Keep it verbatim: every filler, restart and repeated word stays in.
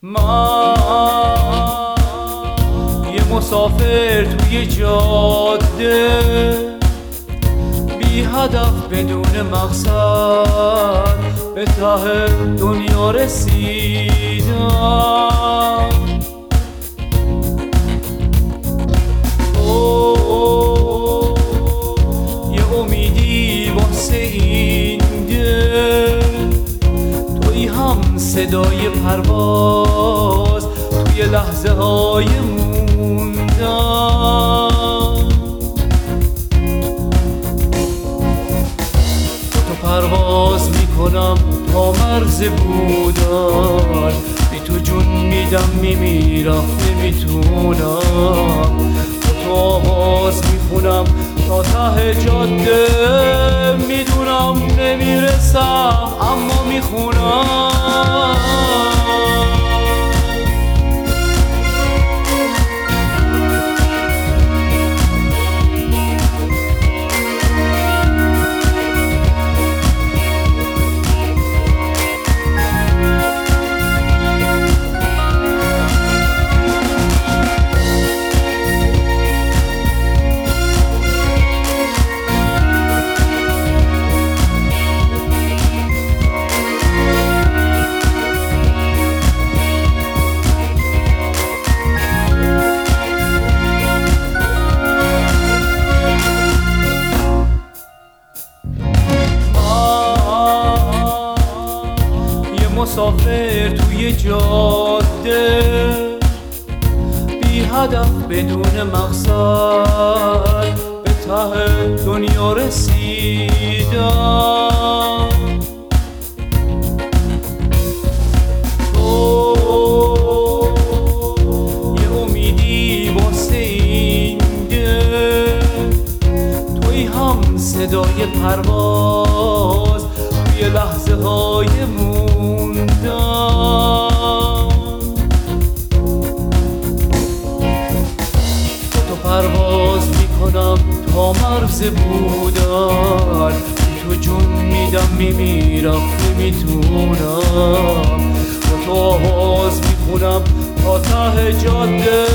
من یه مسافر توی جاده، بی هدف بدون مقصد به ته دنیا رسیدم. اوه یه امیدی واسه این دل، توی هم صدای پرواز توی لحظه های موندن. تو پرواز میکنم تا مرز بودن، بی تو جون میدم میمیرم نمیتونم. تو آواز میخونم تا ته جاده، میدونم نمیرسم اما میخونم. مسافر توی جاده، بی هدف بدون مقصد به ته دنیا رسیدم. تو یه امیدی واسه این دل، توی هم صدای پرواز توی لحظه های موندن. تو پرواز میکنم تا مرز بودن، تو جون میدم میمیرم نمیتونم. با تو آواز میخونم تا ته جاده،